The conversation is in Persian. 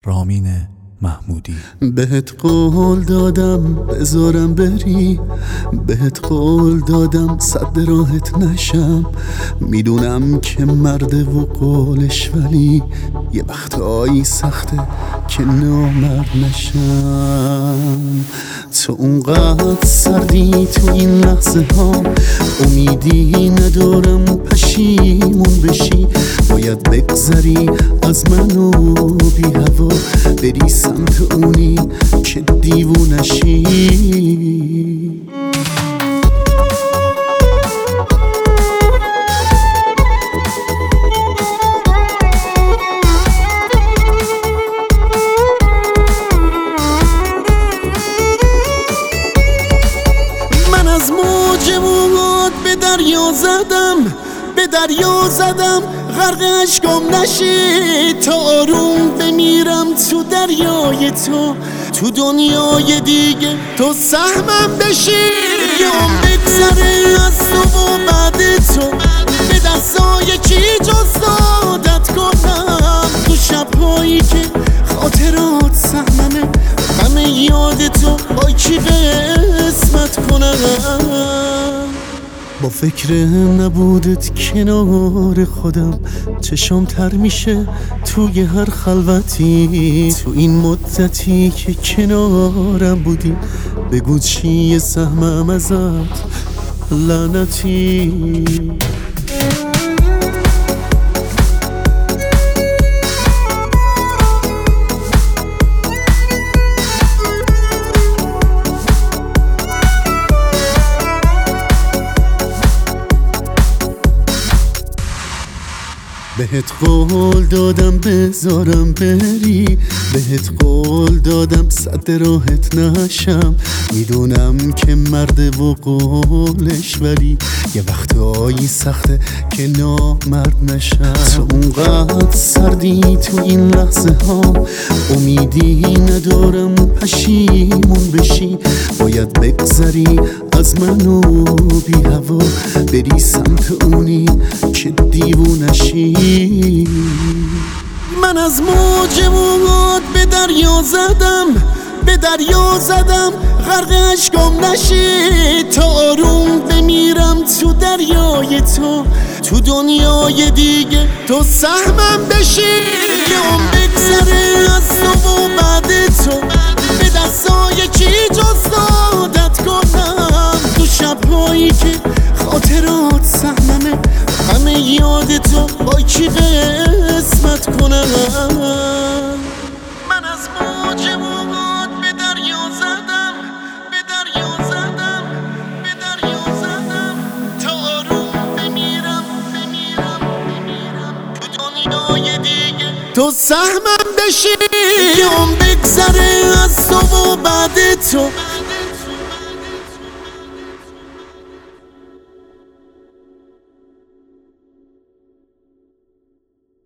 رامین محمودی. بهت قول دادم بذارم بری، بهت قول دادم صد راهت نشم. میدونم که مرده و قولش، ولی یه وقتایی سخته که نامرد نشم. تو اونقدر سردی تو این لحظه ها، امیدی ندارم پشیمون بشی. باید بگذری از من و بی هوا، بری سمت اونی که دیوونشی. من از موج موجات به دریا زدم، غرق اشکام نشی. تا آروم بمیرم تو دریای تو دنیای دیگه تو سهمم بشی. یام بگذره از تو و بعد تو، به دستای کی جز عادت کنم. تو شبهایی که خاطرات سهممه، همه یاد تو با کی قسمت کنم. با فکر نبودت کنار خودم چشم تر میشه توی هر خلوتی. تو این مدتی که کنارم بودی، بگو چیه سهمم ازت لعنتی. بهت قول دادم بذارم بری، بهت قول دادم صد راهت نشم. میدونم که مرده و قولش، ولی یه وقتایی سخته که نامرد نشم. تو اونقدر سردی تو این لحظه ها، امیدی ندارم پشیمون بشی. باید بگذری از من و بی هوا، بری سمت اونی که دیوونشی. من از موج موجات به دریا زدم، غرق اشکام نشی. تا آروم بمیرم تو دریای تو دنیای دیگه تو سهمم بشی. یام بگذره از تو و بعد تو، به دستای کی جز عادت کنم. تو شبهایی که خاطرات سهممه، همه یاد تو با کی قسمت کنم. من از موج موجات به دریا زدم، تا آروم بمیرم تو دنیای دیگه تو سهمم بشی. یام بگذره از تو و بعد تو،